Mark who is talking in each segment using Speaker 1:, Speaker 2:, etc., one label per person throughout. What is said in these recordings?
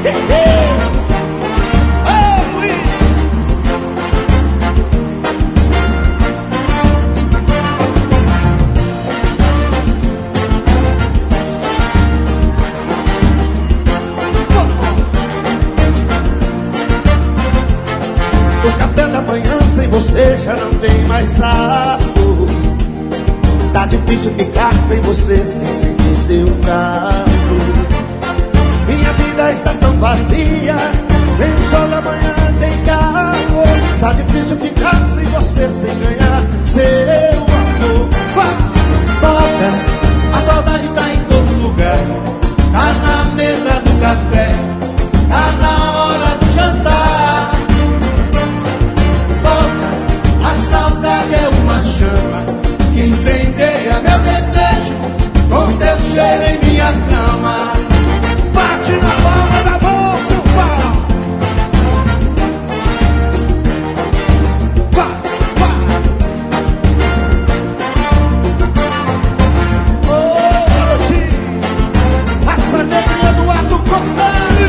Speaker 1: O café da manhã sem você já não tem mais sabor. Tá difícil ficar sem você, sem sentir seu calor. Minha vida está tão vazia, nem o sol da manhã tem calor. Tá difícil ficar sem você, sem ganhar seu amor.
Speaker 2: Volta, a saudade está em todo lugar. Tá na mesa do café, tá na hora do jantar. Volta, a saudade é uma chama que incendeia meu desejo com teu cheiro em minha cama.
Speaker 1: Bate na palma da mão, seu pau. Vai, vai. Ô, garotinho, essa negrinha do Arthur Costa.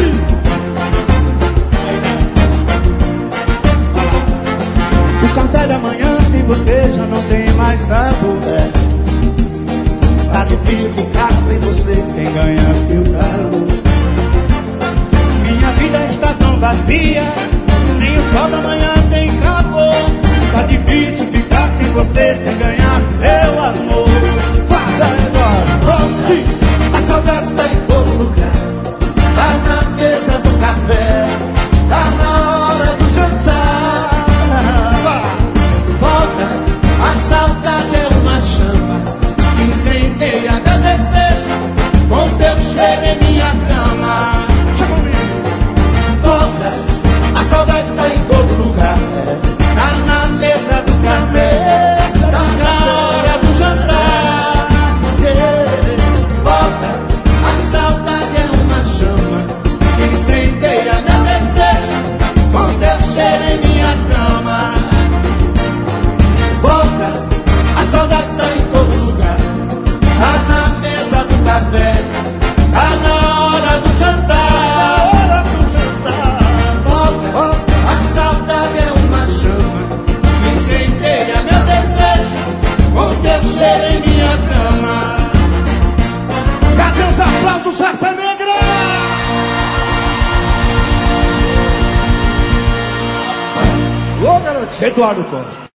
Speaker 2: O café da manhã sem você já não tem mais sabor.
Speaker 1: Tá difícil ficar sem você,
Speaker 2: Quem ganha seu calor. Minha vida está tão vazia, nem o sol da manhã tem calor. Tá difícil ficar sem você, sem ganhar seu amor.
Speaker 1: Fala agora.
Speaker 2: A saudade está em todo lugar. Tá na mesa do café, tá na hora do jantar. Volta, a saudade é uma chama que incendeia meu desejo com teu cheiro em minha cama.
Speaker 1: Chama comigo.
Speaker 2: Volta, a saudade está em todo lugar. Tá na mesa do café, tá na hora do jantar. Volta, a saudade é uma chama que incendeia meu desejo com teu cheiro em minha cama. Volta, a saudade está em todo lugar. Tá na mesa do café, tá na hora do jantar. Volta, a saudade é uma chama que incendeia meu desejo com teu cheiro em minha cama.
Speaker 1: Cadê os aplausos, Raça Negra? Ô, garotinho.
Speaker 2: Eduardo Costa.